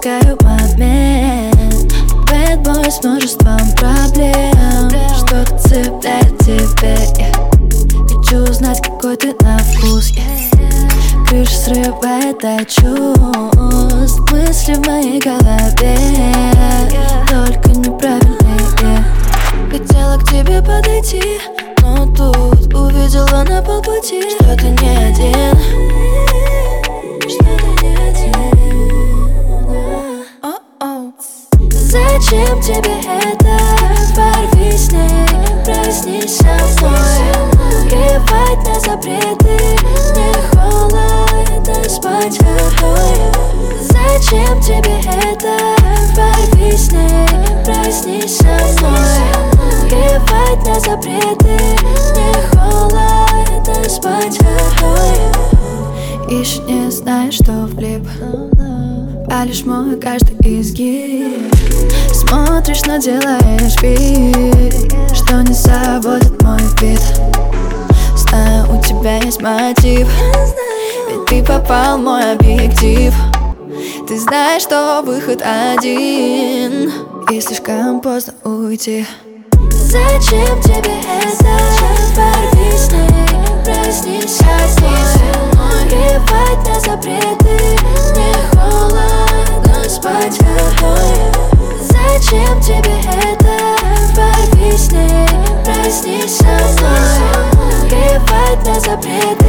упускаю момент. Бэдбой с множеством проблем. Что-то цепляет тебя. Хочу узнать, какой ты на вкус. Крыша срывает от чувств. Мысли в моей голове, только неправильные. Хотела к тебе подойти, но тут увидела на полпути, что ты не один. Зачем тебе это? Порви с ней, проснись со мной. Плевать на запреты, мне холодно спать с тобой. Зачем тебе это? Порви с ней, проснись со мной. Плевать на запреты, мне холодно спать с тобой. Еще не знаешь, что влип, а лишь мой каждый изгиб. Смотришь, но делаешь вид, что не заводит мой вид. Знаю, у тебя есть мотив, ведь ты попал в мой объектив. Ты знаешь, что выход один, и слишком поздно уйти. Зачем тебе это? Порви с ней, проснись со мной. Плевать на запреты, мне холодно спать с тобой. Зачем тебе это? Порви с ней, проснись со мной. Плевать на запреты.